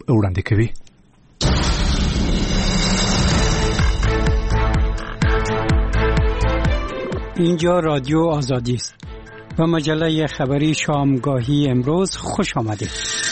وړاندې کوي. اینجا رادیو آزادی است. به مجله خبری شامگاهی امروز خوش آمدید.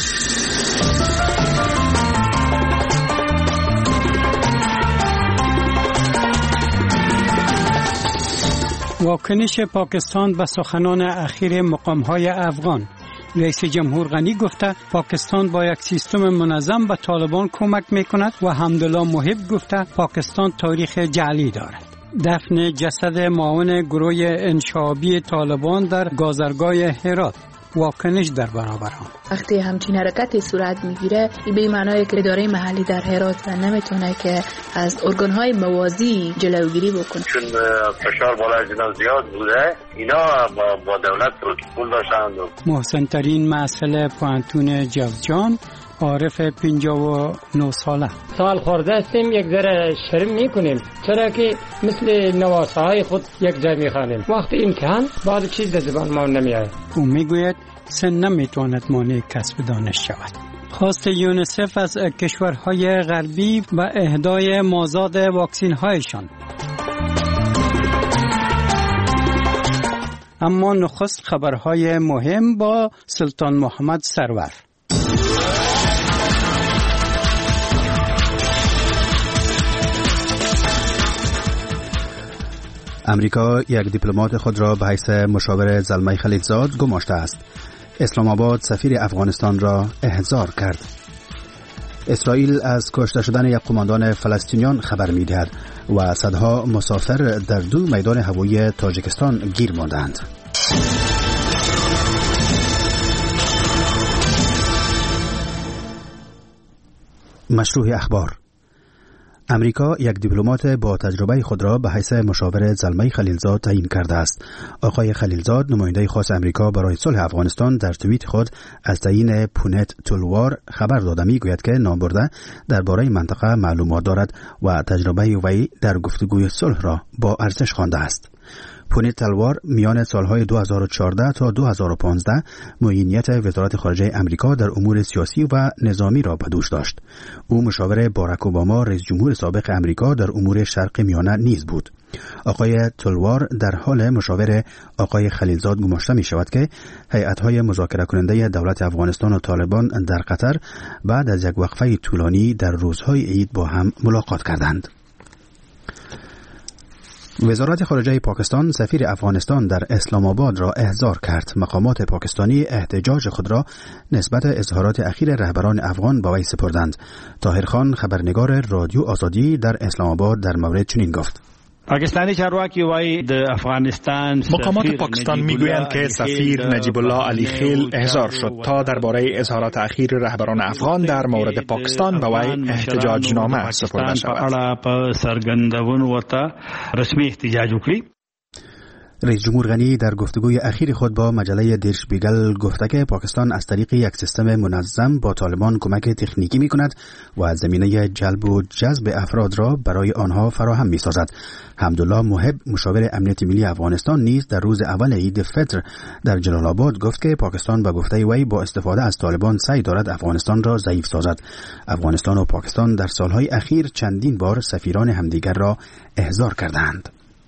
واکنش پاکستان به سخنان اخیر مقام‌های افغان. رئیس جمهور غنی گفته پاکستان با یک سیستم منظم به طالبان کمک می‌کند و حمدالله محب گفته پاکستان تاریخ جعلی دارد. دفن جسد معاون گروه انشابی طالبان در گازرگاه هرات. واکنش در برابر آن. وقتی همچین حرکتی صورت میگیره این به معنای که اداره محلی در هرات نمیتونه که از ارگان‌های موازی جلوگیری بکنه، چون فشار بالای اینا زیاد بوده. اینا با دولت پروتکل داشتن. محسن ترین مسئله پوانتون جوزجان، عارف 59 ساله. سال خورده هستیم، یک ذره شرم میکنیم چرا که مثل نواسای خود یک جای میخوانیم. وقتی امتحان بعد چیز در زبان ما نمیاد. او میگوید سن نمیتواند مانع کسب دانش شود. خواست یونیسف از کشورهای غربی و اهدای مازاد واکسین هایشان. اما نخست خبرهای مهم با سلطان محمد سرور. امریکا یک دیپلمات خود را به حیث مشاور زلمه خلیلزاد گماشته است. اسلام آباد سفیر افغانستان را احضار کرد. اسرائیل از کشته شدن یک قماندان فلسطینیان خبر می‌دهد و صدها مسافر در 2 میدان هوایی تاجیکستان گیر ماندند. مشروع اخبار. امریکا یک دیپلمات با تجربه خود را به حیث مشاور زلمه خلیلزاد تعیین کرده است. آقای خلیلزاد نماینده خاص امریکا برای صلح افغانستان در توییت خود از تعیین پونت تلوار خبر داده میگوید که نامبرده درباره منطقه معلومات دارد و تجربه وی در گفتگوی صلح را با ارزش خوانده است. پونت تلوار میان سالهای 2014 تا 2015 معینیت وزارت خارجه امریکا در امور سیاسی و نظامی را به دوش داشت. او مشاور باراک اوباما رئیس جمهور سابق امریکا در امور شرق میانه نیز بود. آقای تلوار در حال مشاور آقای خلیلزاد گماشته می شود که هیئت‌های مذاکره کننده دولت افغانستان و طالبان در قطر بعد از یک وقفه طولانی در روزهای عید با هم ملاقات کردند. وزارت خارجه پاکستان سفیر افغانستان در اسلام آباد را احضار کرد. مقامات پاکستانی احتجاج خود را نسبت اظهارات اخیر رهبران افغان با وی سپردند. طاهر خان خبرنگار رادیو آزادی در اسلام آباد در مورد چنین گفت: پاکستانی چارواکی وای د افغانستان مقامات پاکستان میگویند که سفیر نجیب الله علی خیل احضار شد تا درباره اظهارات اخیر رهبران افغان در مورد پاکستان به وی احتجاجنامه سپرده شود. په سرګندونو ورته رسمي احتجاج وکړي. رئیس جمهور غنی در گفتگوی اخیر خود با مجله در شپیگل گفته که پاکستان از طریق یک سیستم منظم با طالبان کمک تکنیکی می کند و زمینه جلب و جذب افراد را برای آنها فراهم می سازد. حمدالله محب مشاور امنیت ملی افغانستان نیز در روز اول عید فطر در جلال آباد گفت که پاکستان به گفته وی با استفاده از طالبان سعی دارد افغانستان را ضعیف سازد. افغانستان و پاکستان در سالهای اخیر چندین بار سفیران همدیگر را احضار کردند.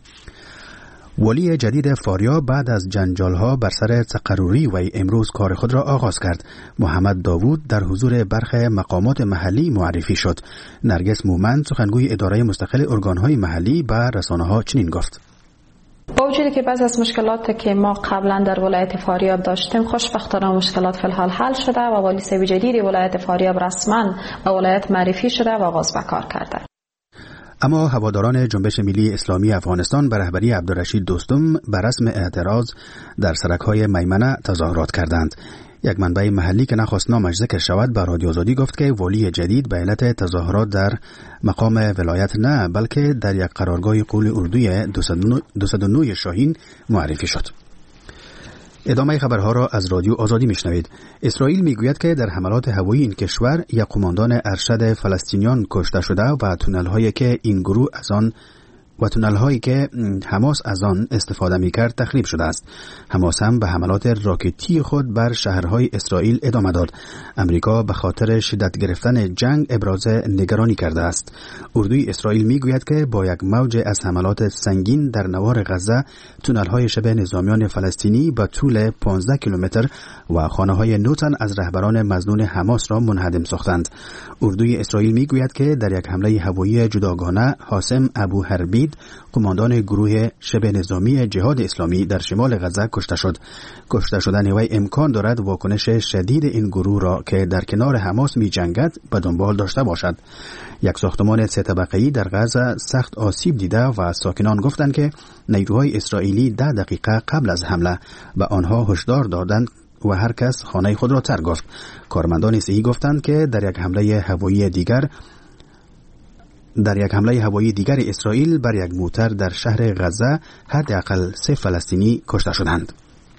ولی جدید فاریاب بعد از جنجال‌ها بر سر تقرری وی امروز کار خود را آغاز کرد. محمد داوود در حضور برخی مقامات محلی معرفی شد. نرگس مومند سخنگوی اداره مستقل ارگان‌های محلی به رسانه‌ها چنین گفت: با وجودی که بعض از مشکلاتی که ما قبلا در ولایت فاریاب داشتیم خوشبختانه مشکلات فی الحال حل شده و والی صاحب جدید ولایت فاریاب رسما به ولایت معرفی شده و آغاز به کار کرده. اما هواداران جنبش ملی اسلامی افغانستان به رهبری عبدالرشید دوستم به رسم اعتراض در سرک‌های میمنه تظاهرات کردند. یک منبع محلی که نخواست نامش ذکر شود به رادیو آزادی گفت که ولی جدید به علت تظاهرات در مقام ولایت نه بلکه در یک قرارگاه قول اردوی 209 شاهین معرفی شد. ادامه خبرها را از رادیو آزادی میشنوید. اسرائیل میگوید که در حملات هوایی این کشور یک قماندان ارشد فلسطینیان کشته شده و تونل هایی که این گروه از آن و تونل هایی که حماس از آن استفاده می کرد تخریب شده است. حماس هم به حملات راکتی خود بر شهرهای اسرائیل ادامه داد. امریکا به خاطر شدت گرفتن جنگ ابراز نگرانی کرده است. اردوی اسرائیل می گوید که با یک موج از حملات سنگین در نوار غزه تونل های شبه نظامیان فلسطینی به طول 15 کیلومتر و خانه های 9 تن از رهبران مظنون حماس را منهدم ساختند. اردوی اسرائیل می گوید که در یک حمله هوایی جداگانه حاسم ابو حربید قماندان گروه شبه نظامی جهاد اسلامی در شمال غزه کشته شد. کشته شدن وی امکان دارد واکنش شدید این گروه را که در کنار حماس می جنگد به دنبال داشته باشد. یک ساختمان 3 طبقه‌ای در غزه سخت آسیب دیده و ساکنان گفتند که نیروهای اسرائیلی 10 دقیقه قبل از حمله به آنها هشدار دادند و هر کس خانه خود را ترک گفت. کارمندان صحی گفتند که در یک حمله هوایی دیگر اسرائیل بر یک موتر در شهر غزه حداقل 3 فلسطینی کشته شدند.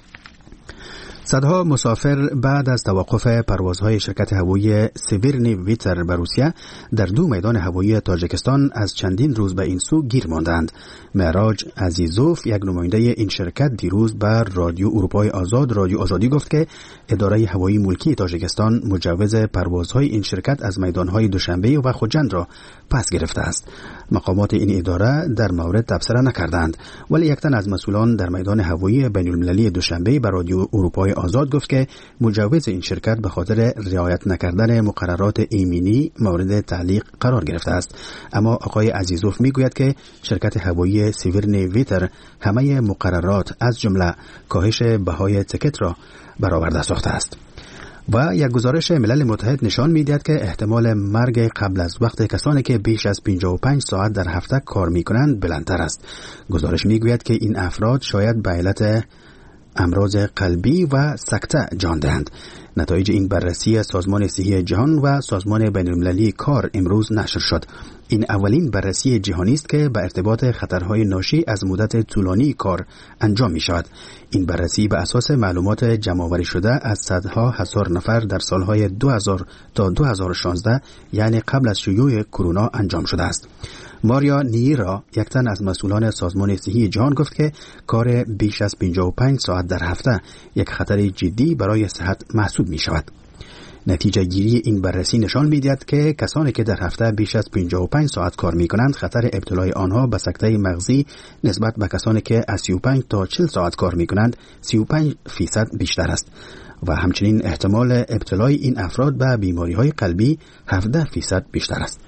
صدها مسافر بعد از توقف پروازهای شرکت هوایی سیورنی ویتر به روسیه در 2 میدان هوایی تاجیکستان از چندین روز به این سو گیر ماندند. معراج عزیزوف، یک نماینده این شرکت، دیروز بر رادیو اروپای آزاد رادیو آزادی گفت که اداره هوایی ملکی تاجیکستان مجوز پروازهای این شرکت از میدانهای دوشنبه و خوجند را پس گرفته است. مقامات این اداره در مورد تبصره نکردند، ولی یک تن از مسئولان در میدان هوایی بین المللی دوشنبه بر رادیو اروپای آزاد گفت که مجوز این شرکت به خاطر رعایت نکردن مقررات ایمنی مورد تعلیق قرار گرفته است. اما آقای عزیزوف میگوید که شرکت هوایی سیورنی ویتر همه مقررات از جمله کاهش بهای تیکت را برآورده ساخته است. و یک گزارش ملل متحد نشان می‌دهد که احتمال مرگ قبل از وقت کسانی که بیش از 55 ساعت در هفته کار می‌کنند بلندتر است. گزارش می‌گوید که این افراد شاید به علت امراض قلبی و سکته جان دهند. نتایج این بررسی سازمان صحی جهان و سازمان بین‌المللی کار امروز نشر شد. این اولین بررسی جهانی است که به ارتباط خطرهای ناشی از مدت طولانی کار انجام می شود. این بررسی به اساس معلومات جمع‌آوری شده از صدها هزار نفر در سالهای 2000 تا 2016 یعنی قبل از شیوع کرونا انجام شده است. ماریا نیرا، یک تن از مسئولان سازمان صحی جهان، گفت که کار بیش از 55 ساعت در هفته یک خطر جدی برای صحت محسوب می شود. نتیجه گیری این بررسی نشان می‌دهد که کسانی که در هفته بیش از 55 ساعت کار می‌کنند خطر ابتلای آنها به سکته مغزی نسبت به کسانی که از 35 تا 40 ساعت کار می‌کنند 35% بیشتر است و همچنین احتمال ابتلای این افراد به بیماری‌های قلبی 17% بیشتر است.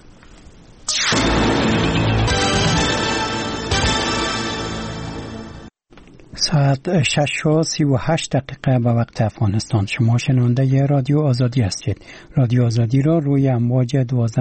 ساعت 6:38 به وقت افغانستان. شما شنونده رادیو آزادی هستید. رادیو آزادی را روی امواج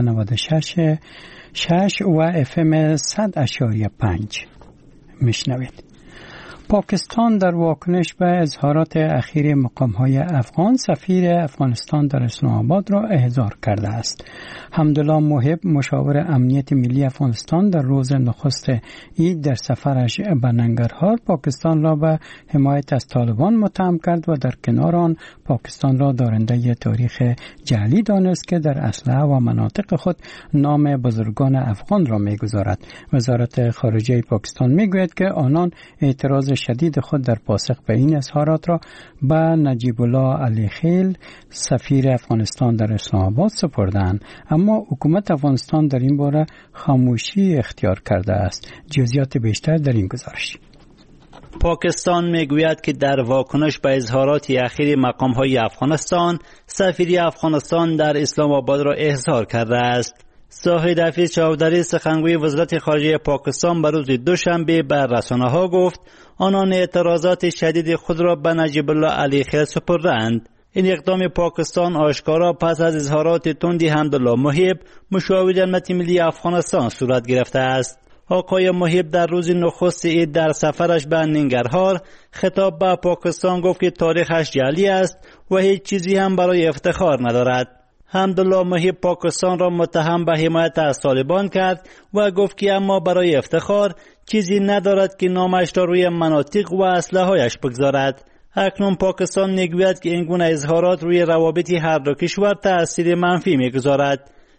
1296 و FM 100.5 میشنوید. پاکستان در واکنش به اظهارات اخیر مقام‌های افغان سفیر افغانستان در اسلام آباد را احضار کرده است. حمدالله محب، مشاور امنیت ملی افغانستان، در روز نخست عید در سفرش به ننگرهار پاکستان را به حمایت از طالبان متهم کرد و در کنار آن پاکستان را دارنده تاریخ جعلی دانست که در اسلحه و مناطق خود نام بزرگان افغان را می‌گذارد. وزارت خارجه پاکستان می‌گوید که آنان اعتراض شدید خود در پاسخ به این اظهارات را به نجیب الله علی خیل، سفیر افغانستان در اسلام آباد سپردند، اما حکومت افغانستان در این باره خاموشی اختیار کرده است. جزئیات بیشتر در این گزارش. پاکستان میگوید که در واکنش به اظهارات اخیر مقام‌های افغانستان، سفیر افغانستان در اسلام آباد را احضار کرده است. زاهد حفیظ چودری، سخنگوی وزارت خارجه پاکستان، به روز دوشنبه به رسانه‌ها گفت آنان اعتراضات شدید خود را به نجیب الله علی خیل سپردند. این اقدام پاکستان آشکارا پس از اظهارات تندی حمدالله محب، مشاور امنیت ملی افغانستان، صورت گرفته است. آقای محب در روز نخست عید در سفرش به ننگرهار خطاب به پاکستان گفت که تاریخش جعلی است و هیچ چیزی هم برای افتخار ندارد. حمدالله محب پاکستان را متهم به حمایت از طالبان کرد و گفت که اما برای افتخار چیزی ندارد که نامش را روی مناطق و اسلحه‌هایش بگذارد. اکنون پاکستان میگوید که این گونه اظهارات روی روابط هر دو کشور تأثیر منفی میگذارد.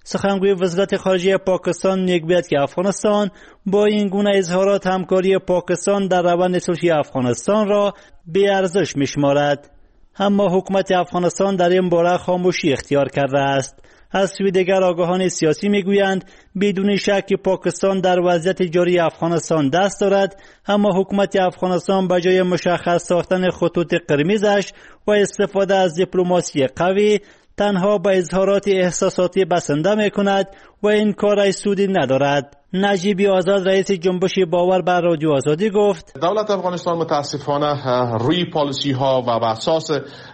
سخنگوی وزارت خارجه پاکستان میگوید که افغانستان با این گونه اظهارات همکاری پاکستان در روند صلحی افغانستان را بی ارزش میشمارد. اما حکومت افغانستان در این باره خاموشی اختیار کرده است. از سوی دیگر آگاهان سیاسی میگویند بدون شک که پاکستان در وضعیت جاری افغانستان دست دارد، اما حکومت افغانستان به جای مشخص ساختن خطوط قرمزش و استفاده از دیپلماسی قوی تنها به اظهارات احساساتی بسنده میکند و این کار سودی ندارد. نجیب آزاد رئیس جنبش باور بر رادیو آزادی گفت دولت افغانستان متاسفانه روی پالیسی ها و بر اساس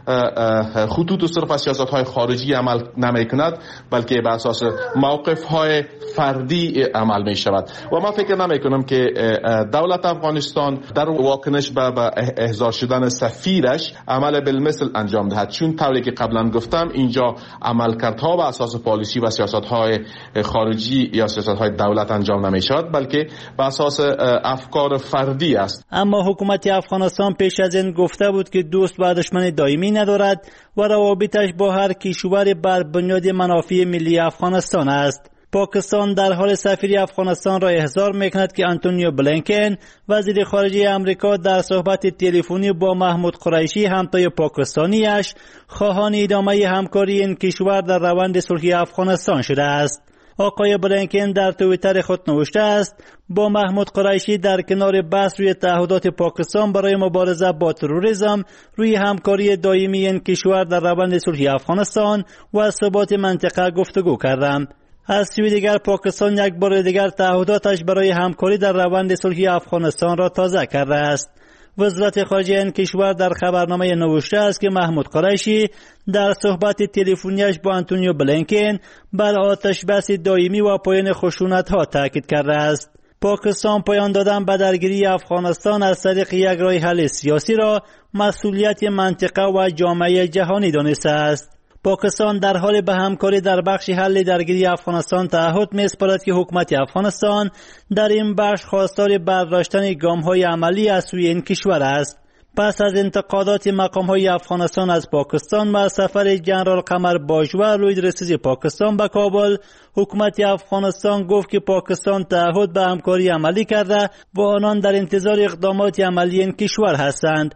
خطوط صرف سیاست های خارجی عمل نمی کند، بلکه بر اساس موقف های فردی عمل می شود و من فکر نمی کنم که دولت افغانستان در واکنش به احضار شدن سفیرش عمل بالمثل انجام دهد، چون طوری که قبلا گفتم اینجا عملکردها بر اساس پالیسی و سیاست های خارجی یا سیاست های دولت انجام نمی شود، بلکه بر اساس افکار فردی است. اما حکومت افغانستان پیش از این گفته بود که دوست و دشمن دائمی ندارد و روابطش با هر کشور بر بنیاد منافع ملی افغانستان است. پاکستان در حال سفیر افغانستان را احضار میکند که آنتونیو بلینکن وزیر خارجه آمریکا در صحبت تلفنی با محمود قریشی همتای پاکستانیش خواهان ادامه همکاری این کشور در روند صلحی افغانستان شده است. آقای بلینکن در توییتر خود نوشته است با محمود قریشی در کنار بحث روی تعهدات پاکستان برای مبارزه با تروریسم روی همکاری دائمی این کشور در روند صلحی افغانستان و ثبات منطقه گفتگو کردم. از سوی دیگر پاکستان یک بار دیگر تعهداتش برای همکاری در روند صلحی افغانستان را تازه کرده است. وزارت خارجه این کشور در خبرنامه نوشته است که محمود قریشی در صحبت تلفنیش با آنتونیو بلینکن بر آتش بس دائمی و پایان خشونت‌ها تاکید کرده است. پاکستان پایان دادن به درگیری افغانستان از طریق یک راه حل سیاسی را مسئولیت منطقه و جامعه جهانی دانسته است. پاکستان در حال به همکاری در بخش حل درگیری افغانستان تعهد می‌سپارد که حکومت افغانستان در این بخش خواستار برداشتن گام‌های عملی از سوی این کشور است. پس از انتقادات مقام‌های افغانستان از پاکستان و سفر جنرال قمر باجوه لویدرسیز پاکستان به کابل، حکومت افغانستان گفت که پاکستان تعهد به همکاری عملی کرده و آنان در انتظار اقدامات عملی این کشور هستند.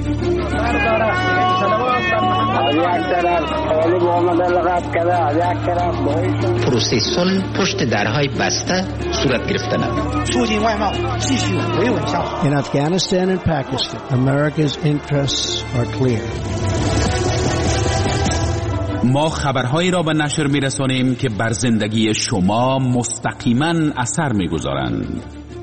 پروسه صلح پشت درهای بسته صورت گرفتن. In Afghanistan and Pakistan, America's interests are clear. ما خبرهایی را به نشر می‌رسانیم که بر زندگی شما مستقیما اثر می‌گذارند.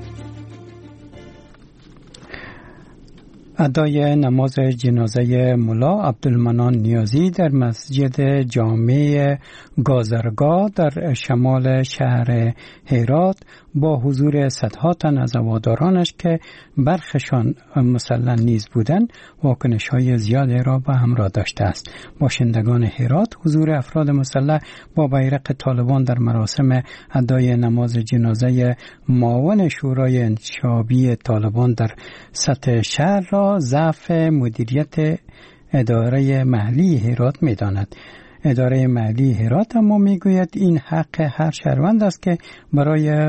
ادای نماز جنازه ملا عبدالمنان نیازی در مسجد جامع گازرگاه در شمال شهر هرات با حضور صدها تن از هوادارانش که برخشان مسلح نیز بودند واکنش‌های زیادی را به همراه داشته است. باشندگان هرات حضور افراد مسلح با بیرق طالبان در مراسم ادای نماز جنازه معاون شورای انتشابی طالبان در سطح شهر را ضعف مدیریت اداره محلی هرات می‌داند. اداره محلی هرات اما میگوید این حق هر شهروند است که برای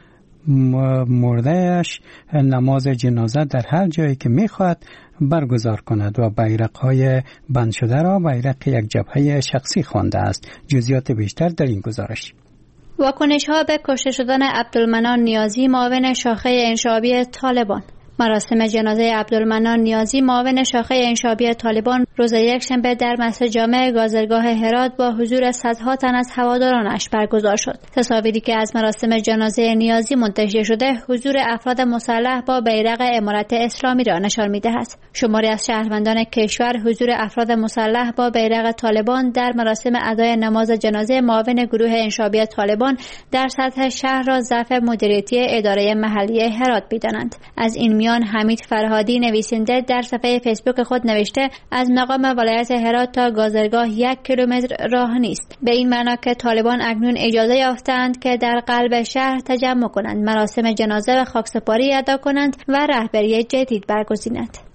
مردهش نماز جنازه در هر جایی که میخواهد برگزار کند و بیرق‌های بند شده را بیرق یک جبهه شخصی خوانده است. جزئیات بیشتر در این گزارش. واکنش‌ها به کشته شدن عبدالمنان نیازی معاون شاخه انشابی طالبان. مراسم جنازه عبدالمنان نیازی معاون شاخه انشابی طالبان روز یکشنبه در مسجد جامع گازرگاه هرات با حضور صدها تن از هوادارانش برگزار شد. تصاویری که از مراسم جنازه نیازی منتشر شده حضور افراد مسلح با بیرق امارت اسلامی را نشان می‌دهد. شماری از شهروندان کشور حضور افراد مسلح با بیرق طالبان در مراسم ادای نماز جنازه معاون گروه انشابی طالبان در سطح شهر را ضعف مدیریتی اداره محلی هرات می‌دانند. از این حمید فرهادی نویسنده در صفحه فیسبوک خود نوشته از مقام ولایت هرات تا گازرگاه 1 کیلومتر راه نیست، به این معنا که طالبان اکنون اجازه یافتند که در قلب شهر تجمع کنند، مراسم جنازه و خاکسپاری ادا کنند و رهبری جدید برگزینند.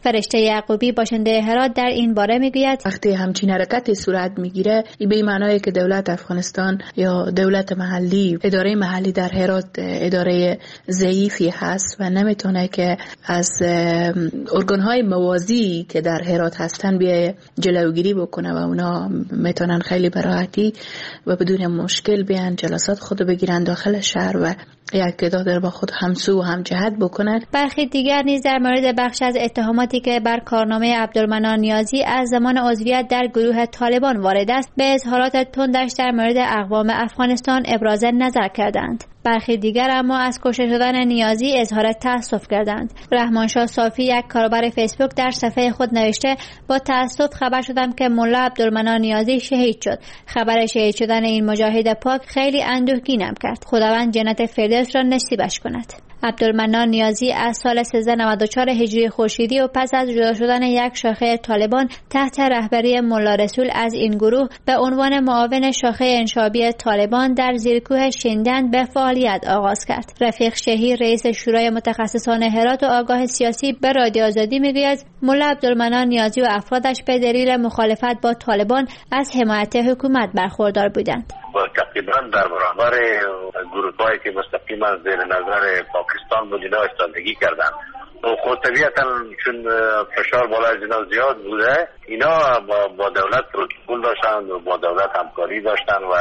فرشته یعقوبی باشنده هرات در این باره میگوید وقتی همچین حرکتی صورت میگیره به معنای که دولت افغانستان یا دولت محلی، اداره محلی در هرات اداره ضعیفی هست و نمیتونه که از ارگان‌های موازی که در هرات هستن بیای جلوگیری بکنه و اونا میتونن خیلی به راحتی و بدون مشکل بیان جلسات خود بگیرن داخل شهر و یک تعداد با خود همسو و همجهت بکنن. برخی دیگر نیز در مورد بخش از اتهاماتی که بر کارنامه عبدالمنان نیازی از زمان عضویت در گروه طالبان وارد است به اظهارات تندش در مورد اقوام افغانستان ابراز نظر کردند. برخی دیگر اما از کشته شدن نیازی اظهار تأسف کردند. رحمانشاه صافی، یک کاربر فیسبوک، در صفحه خود نوشته با تأسف خبر شدم که ملا عبدالمنان نیازی شهید شد. خبر شهید شدن این مجاهد پاک خیلی اندوهگینم کرد. خداوند جنت فردوس را نصیبش کند. عبدالمنان نیازی از سال 1394 هجری خورشیدی و پس از جدا شدن یک شاخه طالبان تحت رهبری ملا رسول از این گروه به عنوان معاون شاخه انشابی طالبان در زیرکوه شیندن به فعالیت آغاز کرد. رفیق شهیر، رئیس شورای متخصصان هرات و آگاه سیاسی، به رادیو آزادی میگوید ملا عبدالمنان نیازی و افرادش به دلیل مخالفت با طالبان از حمایت حکومت برخوردار بودند. تقریبا در برابر گروه‌هایی که مستقیما زیر نظر پاکستان بود اینا ایستادگی کردن و خود طبیعتا چون فشار بالا از اینا زیاد بوده اینا با دولت پروتکل داشتن و با دولت همکاری داشتن و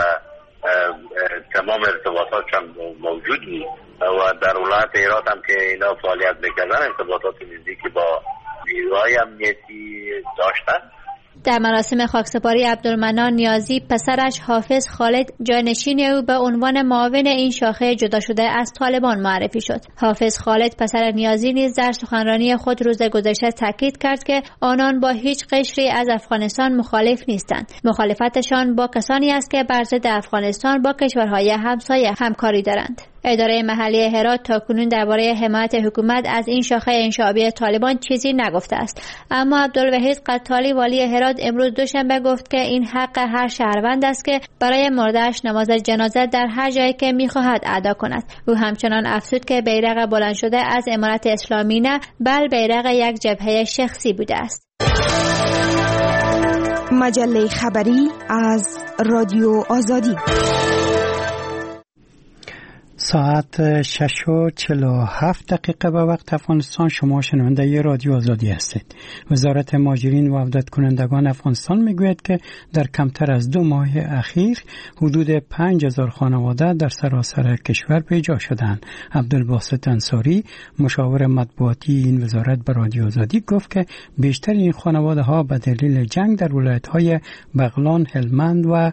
تمام ارتباطات هم موجود بود و در ولایت هرات هم که اینا فعالیت میکردن ارتباطات نزدیکی با نیروهای امنیتی داشتن. در مراسم خاکسپاری عبدالمنان نیازی پسرش حافظ خالد جانشین او به عنوان معاون این شاخه جدا شده از طالبان معرفی شد. حافظ خالد پسر نیازی نیز در سخنرانی خود روز گذشته تاکید کرد که آنان با هیچ قشری از افغانستان مخالف نیستند. مخالفتشان با کسانی است که بر ضد افغانستان با کشورهای همسایه همکاری دارند. اداره محلی هرات تاکنون درباره حمایت حکومت از این شاخه انشابی طالبان چیزی نگفته است، اما عبدالوحید قتالی والی هرات امروز دوشنبه گفت که این حق هر شهروند است که برای مرده‌اش نماز جنازه در هر جایی که می‌خواهد ادا کند. او همچنان افزود که بیرق بلند شده از امارت اسلامی نه، بل بیرق یک جبهه شخصی بوده است. مجله خبری از رادیو آزادی. ساعت 6:47 به وقت افغانستان. شما شنونده رادیو آزادی هستید. وزارت مهاجرین و عودت کنندگان افغانستان میگوید که در کمتر از 2 ماه اخیر حدود 5000 خانواده در سراسر کشور پیدا شدند. عبدالباسط انصاری، مشاور مطبوعاتی این وزارت، به رادیو آزادی گفت که بیشتر این خانواده ها به دلیل جنگ در ولایت‌های بغلان، هلمند و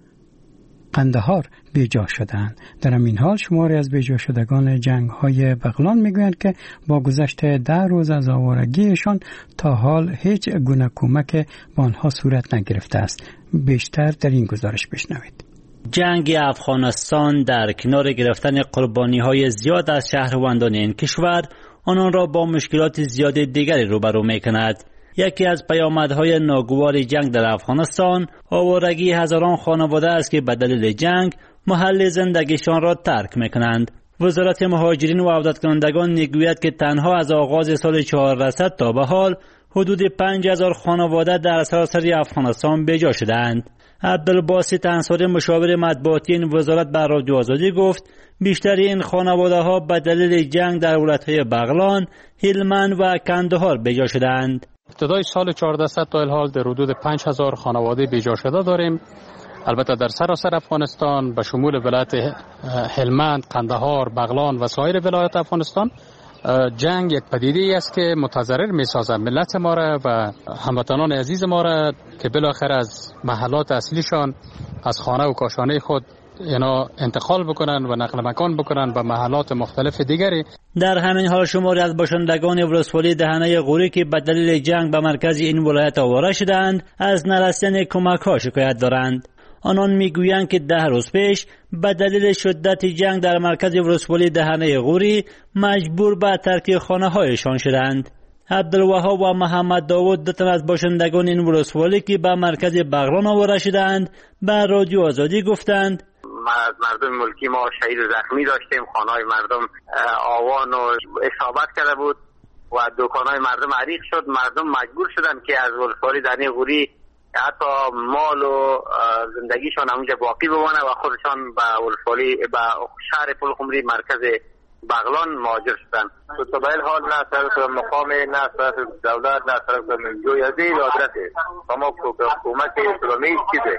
قندهار بیجا شدند. در همین حال شماری از بیجا شدگان جنگ‌های بغلان میگویند که با گذشت 10 روز از آوارگیشان تا حال هیچ گونه کمک به آنها صورت نگرفته است. بیشتر در این گزارش بشنوید. جنگ افغانستان در کنار گرفتن قربانی‌های زیاد از شهروندان این کشور آنان را با مشکلات زیاد دیگری روبرو می‌کند. یکی از پیامدهای ناگوار جنگ در افغانستان آوارگی هزاران خانواده است که به دلیل جنگ محل زندگیشان را ترک میکنند. وزارت مهاجرین و عودت کنندگان میگوید که تنها از آغاز سال 1400 تا به حال حدود 5000 خانواده در سراسر افغانستان بیجا شدند. عبدالباسط انصاری، مشاور مطبوعاتی این وزارت، به رادیو آزادی گفت بیشتر این خانواده ها به دلیل جنگ در ولایت‌های بغلان، هلمند و قندهار بیجا شدند. ابتدای سال 1400 تا الحال در حدود 5000 خانواده بیجا شده داریم. البته در سراسر افغانستان به شمول ولایت هلمند، قندهار، بغلان و سایر ولایات افغانستان جنگ یک پدیده‌ای است که متضرر می‌سازد ملت ما را و هموطنان عزیز ما را که بالاخره از محلات اصلیشان، از خانه و کاشانه خود اینا انتقال بکنن و نقل مکان بکنن به محلات مختلف دیگری. در همین حال شماری از باشندگان ولسوالی دهنه غوری که به دلیل جنگ به مرکز این ولایت آواره شدند از نرسیدن کمک‌ها شکایت دارند. آنان میگویند که 10 روز پیش به دلیل شدت جنگ در مرکز ولسوالی دهنه غوری مجبور به ترک خانه‌هایشان شدند. عبدالوهاب و محمد داوود، 2 تن از باشندگان این ولسوالی که به مرکز بغلان آواره شدند، به رادیو آزادی گفتند از مردم ملکی ما شهید زخمی داشتیم، خانه‌های مردم آوان و اصابت کرده بود و دکان‌های مردم عریق شد. مردم مجبور شدن که از ولسوالی در غوری حتی مال و زندگیشان اونجا باقی بمانه و خودشان به ولسوالی به شهر پلخمری مرکز بغلان مهاجر شدن. تو به حال نه طرف مقام، نه طرف دولت، نه طرف منجوی از این آدرسه اما حکومت اسلامی چیزه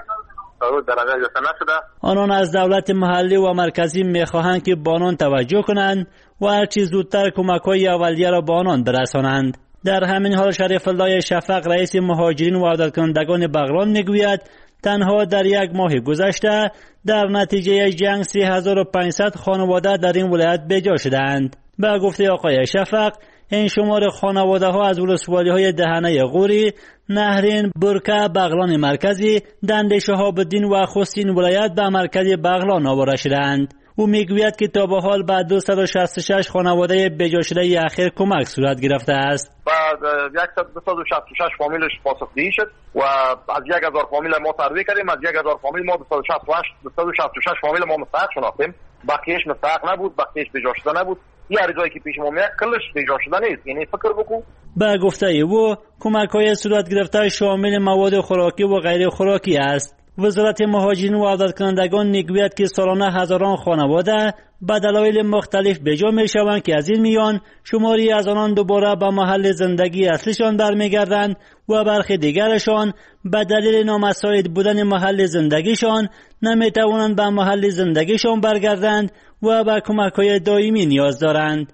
آنان از دولت محلی و مرکزی میخواهند که به آنان توجه کنند و هرچی زودتر کمک‌های اولیه را به آنان برسانند. در همین حال شریف الله شفق رئیس مهاجرین و عودتکنندگان بغلان میگوید تنها در یک ماه گذشته در نتیجه جنگ 3500 خانواده در این ولایت بجا شدند. به گفته آقای شفق این شمار خانواده ها از ولسوالی های دهنه غوری، نهرین، برکه، بغلان مرکزی، دنده شهاب الدین و خوستین ولایت به مرکز بغلان آورده شدند. او میگوید که تا به حال به 266 خانواده بجا شده اخیر کمک صورت گرفته است. بعد 266 فامیلش پاسخگویی شد و از 1000 فامیل ما ترویع کردیم. از 1000 فامیل ما 266 فامیل ما مستحق شناختیم. بقیهش مستحق نبود، بقیهش بجا شده نبود. یه عرضایی که پیش ما میاد کلش بجا شده نیست. یعنی فکر بکن. به گفته او کمک‌های صورت گرفته شامل مواد خوراکی و غیر خوراکی است. وزارت مهاجرین و عودتکنندگان میگوید که سالانه هزاران خانواده به دلایل مختلف بجا میشوند که از این میان شماری از آنان دوباره به محل زندگی اصلیشان برمیگردند و برخی دیگرشان به دلیل نامساعد بودن محل زندگیشان نمیتوانند به محل زندگیشان برگردند و به کمک‌های دائمی نیاز دارند.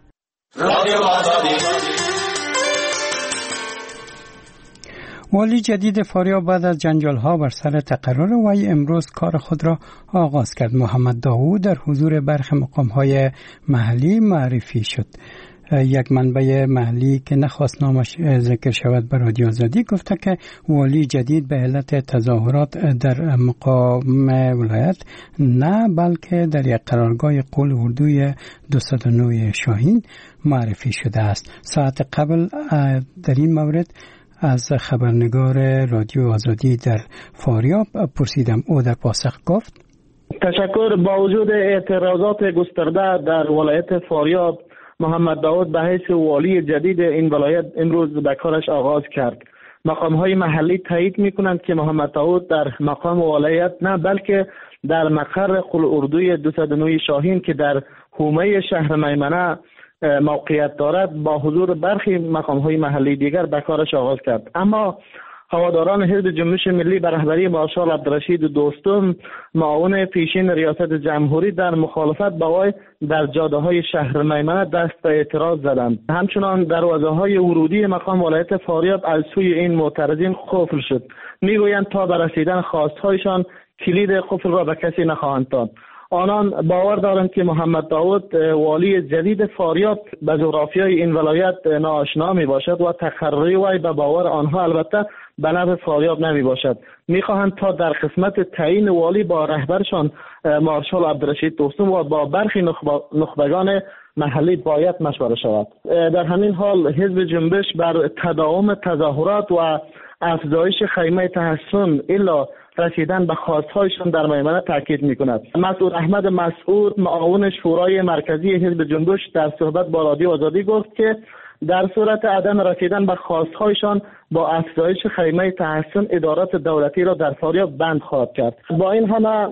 والی جدید فاریاب بعد از جنجال‌ها بر سر تقرر وی امروز کار خود را آغاز کرد. محمد داوود در حضور برخی مقام‌های محلی معرفی شد. یک منبع محلی که نخواست نامش ذکر شود به رادیو آزادی گفته که والی جدید به علت تظاهرات در مقام ولایت نه بلکه در یک قرارگاه قول اردوی 209 شاهین معرفی شده است. ساعت قبل در این مورد از خبرنگار رادیو آزادی در فاریاب پرسیدم. او در پاسخ گفت تشکر. با وجود اعتراضات گسترده در ولایت فاریاب، محمد داوود به حیث والی جدید این ولایت امروز به کارش آغاز کرد. مقام‌های محلی تایید می‌کنند که محمد داوود در مقام ولایت نه بلکه در مقر قول اردوی 209 شاهین که در حومه شهر میمنه موقعیت دارد با حضور برخی مقام‌های محلی دیگر به کارش آغاز کرد. اما هواداران حزب جنبش ملی به رهبری مارشال عبدالرشید دوستم، معاون پیشین ریاست جمهوری، در مخالفت با وی در جاده‌های شهر میمنه دست به اعتراض زدند. همچنان دروازه‌های ورودی مقام ولایت فاریاب از سوی این معترضین قفل شد. میگویند تا به رسیدن خواست‌هایشان کلید قفل را به کسی نخواهند داد. آنان باور دارند که محمد داوود والی جدید فاریاب به جغرافیای این ولایت ناآشنا می باشد و تقرری وی به باور آنها البته به نفع فاریاب نمی باشد. می خواهند تا در قسمت تعیین والی با رهبرشان مارشال عبدالرشید دوستم و با برخی نخبگان محلی باید مشوره شود. در همین حال حزب جنبش بر تداوم تظاهرات و افزایش خیمه تحسن الا رسیدن به خواستهایشان در میمنه تاکید می‌کند. مسعود احمد مسعود، معاون شورای مرکزی حزب جنبش، در صحبت با رادیو آزادی گفت که در صورت عدم رسیدن به خواستهایشان با افزایش خیمه تحسن ادارات دولتی را در فاریاب بند خواهد کرد. با این همه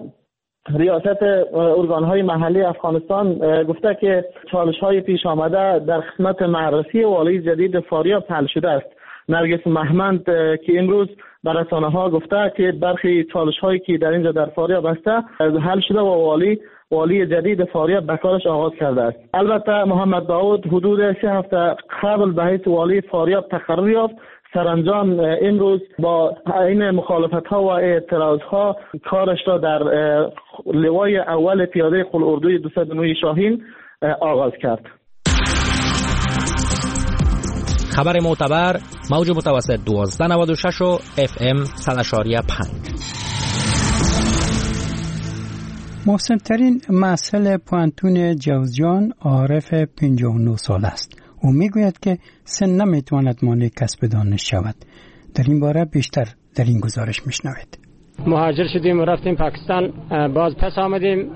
ریاست ارگان‌های محلی افغانستان گفته که چالش‌های پیش آمده در قسمت معرفی والی جدید فاریاب حل شده است. نرگس محمد که امروز به رسانه‌ها گفته که برخی چالش‌هایی که در اینجا در فاریاب هسته حل شده و والی جدید فاریاب به کارش آغاز کرده است. البته محمد داوود حدود 3 هفته قبل به حیث والی فاریاب تقرر یافت. سرانجام امروز با این مخالفت‌ها و اعتراض‌ها کارش را در لوای اول پیاده قول اردوی 209 شاهین آغاز کرد. خبر معتبر، موج متوسط 1296 و FM 100.5. محسن ترین مسئله پوانتون جوزجان عارف 59 سال است. او میگوید که سن نمیتواند مانع کسب دانش شود. در این باره بیشتر در این گزارش میشنوید. مهاجر شدیم و رفتیم پاکستان، باز پس آمدیم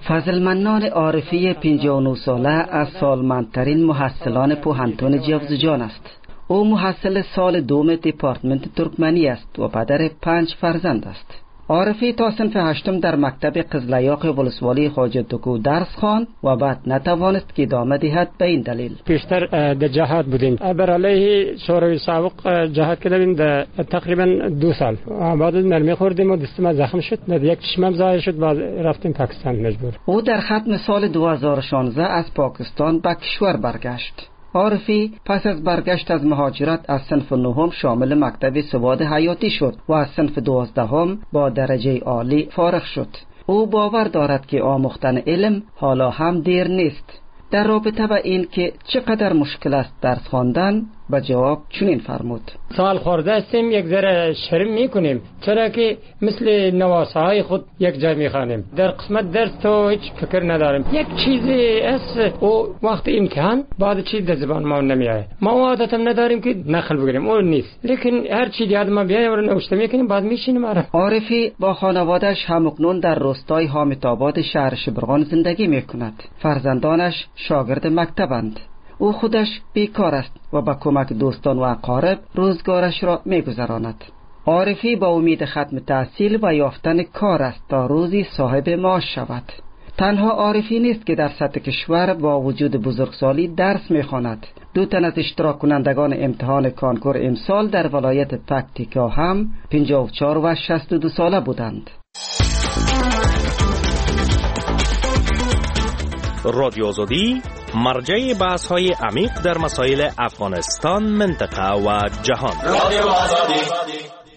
فضل عارفی 59 ساله از سالمندترین محصلان پوهنتون جوزجان است. او محصل سال دوم دپارتمنت ترکمنی است و پدر 5 فرزند است. عارفی تا صنف 8 در مکتب قزلیاق ولسوالی خواجه دکو درس خواند و بعد نتوانست که ادامه دهد به این دلیل. پیشتر در جهاد بودیم، بر علیه شوروی سابق جهاد کردیم در تقریبا 2 سال. بعد مرمی خوردیم و دستم زخم شد، یک چشمم ضایع شد و رفتیم پاکستان مجبور. او در ختم سال 2016 از پاکستان به کشور برگشت. عارفی پس از برگشت از مهاجرت از صنف 9 شامل مکتب سواد حیاتی شد و از صنف 12 با درجه عالی فارغ شد. او باور دارد که آموختن علم حالا هم دیر نیست. در رابطه با این که چقدر مشکل است درس خواندن به جواب چنین فرمود: سوال خورده هستیم، یک ذره شرم میکنیم، چرا که مثل نواسای خود یک جای میخوانیم. در قسمت درس تو هیچ فکر نداریم. یک چیزی است او وقت امتحان بعد چیز در زبان ما نمیاد. ما عادت هم نداریم که نقل بگیریم، اون نیست. لیکن هر چیز یاد ما بیاد و نوشته میکنیم بعد میشینیم. عارفی با خانواده‌اش همکنون در روستای حامدآباد شهر شبرغان زندگی میکند. فرزندانش شاگرد مکتبند. او خودش بیکار است و با کمک دوستان و اقارب روزگارش را می‌گذراند. عارفی با امید ختم تحصیل و یافتن کار است تا روزی صاحب معاش شود. تنها عارفی نیست که در سطح کشور با وجود بزرگسالی درس می‌خواند. 2 تن از اشتراک کنندگان امتحان کانکور امسال در ولایت پکتیکا هم 54 و 62 ساله بودند. رادیو آزادی مرجع بحث‌های عمیق در مسائل افغانستان، منطقه و جهان. رادیو آزادی.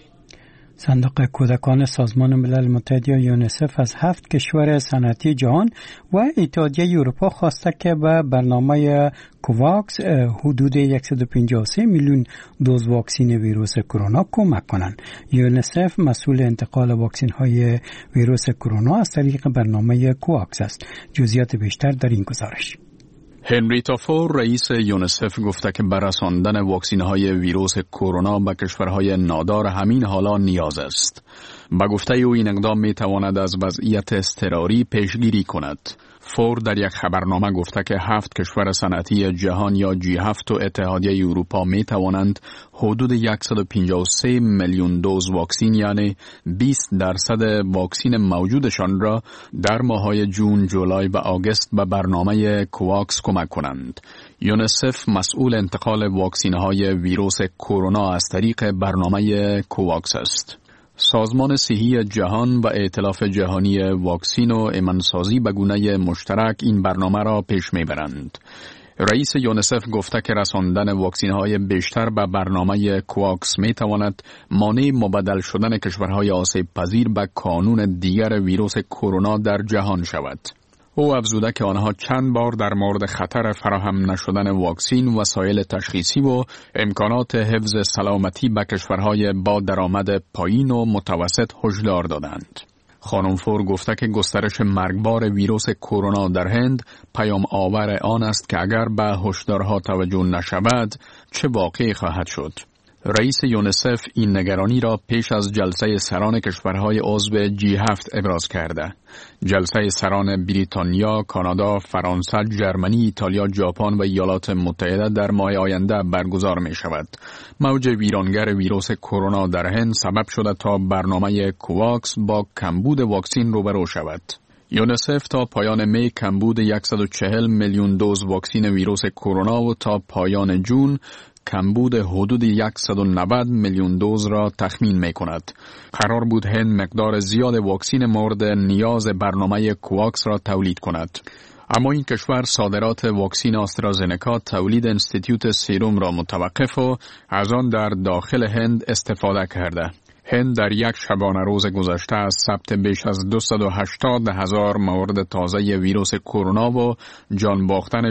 صندوق کودکان سازمان ملل متحد یا یونیسف از 7 کشور صنعتی جهان و اتحادیه اروپا خواسته که به برنامه کوواکس حدود 153 میلیون دوز واکسن ویروس کرونا کمک کنند. یونیسف مسئول انتقال واکسن های ویروس کرونا از طریق برنامه کوواکس است. جزئیات بیشتر در این گزارش. هنریتا فور رئیس یونیسف گفته که برساندن واکسین‌های ویروس کرونا به کشورهای نادار همین حالا نیاز است. با گفته او این اقدام می‌تواند از وضعیت اضطراری پیشگیری کند. فور در یک خبرنامه گفته که 7 کشور صنعتی جهان یا G7 و اتحادیه اروپا می‌توانند حدود 153 میلیون دوز واکسن یعنی 20% واکسن موجودشان را در ماه‌های جون، جولای و آگوست به برنامه کوواکس کمک کنند. یونیسف مسئول انتقال واکسن‌های ویروس کرونا از طریق برنامه کوواکس است. سازمان صحی جهان و ائتلاف جهانی واکسن و ایمنسازی به گونه مشترک این برنامه را پیش میبرند. رئیس یونیسف گفته که رساندن واکسن‌های بیشتر به برنامه کوواکس میتواند مانع مبادله شدن کشورهای آسیب پذیر به کانون دیگر ویروس کرونا در جهان شود. او افزوده که آنها چند بار در مورد خطر فراهم نشدن واکسن، وسایل تشخیصی و امکانات حفظ سلامتی به کشورهای با درآمد پایین و متوسط هشدار دادند. خانم فور گفته که گسترش مرگبار ویروس کرونا در هند پیام آور آن است که اگر به هشدارها توجه نشود چه واقعی خواهد شد. رئیس یونیسف این نگرانی را پیش از جلسه سران کشورهای عضو G7 ابراز کرده. جلسه سران بریتانیا، کانادا، فرانسه، ژرمنی، ایتالیا، ژاپن و ایالات متحده در ماه آینده برگزار می شود. موج ویرانگر ویروس کرونا در هند سبب شده تا برنامه کوواکس با کمبود واکسن روبرو شود. یونیسف تا پایان می کمبود 140 میلیون دوز واکسن ویروس کرونا و تا پایان جون کمبود حدود 190 میلیون دوز را تخمین می کند. قرار بود هند مقدار زیاد واکسن مورد نیاز برنامه کوواکس را تولید کند. اما این کشور صادرات واکسن آسترازنکا تولید انستیتیوت سیروم را متوقف و از آن در داخل هند استفاده کرده. هند در یک شبانه روز گذشته از ثبت بیش از 280,000 مورد تازه ویروس کرونا و جان باختن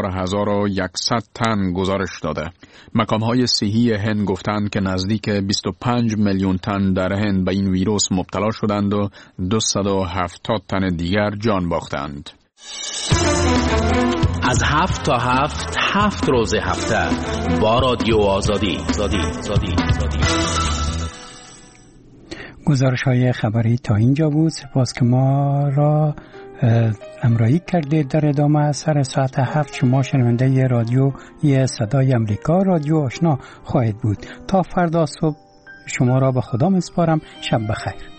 4,100 تن گزارش داده. مقام‌های صحی هند گفتند که نزدیک 25 میلیون تن در هند به این ویروس مبتلا شدند و 270 تن دیگر جان باختند. از 7 تا 7 روز هفته با رادیو آزادی. گزارش های خبری تا اینجا بود. سپاس که ما را همراهی کردید. در ادامه سر ساعت 7 شما شنونده رادیو صدای امریکا، رادیو آشنا خواهید بود. تا فردا صبح شما را به خدا میسپارم. شب بخیر.